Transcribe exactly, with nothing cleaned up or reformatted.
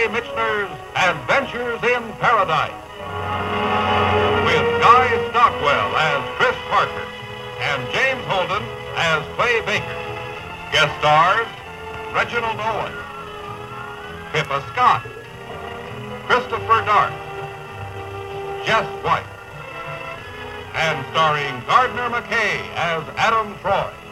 Ray Michner's Adventures in Paradise. With Guy Stockwell as Chris Parker and James Holden as Clay Baker. Guest stars, Reginald Owen, Pippa Scott, Christopher Dark, Jess White, and starring Gardner McKay as Adam Troy.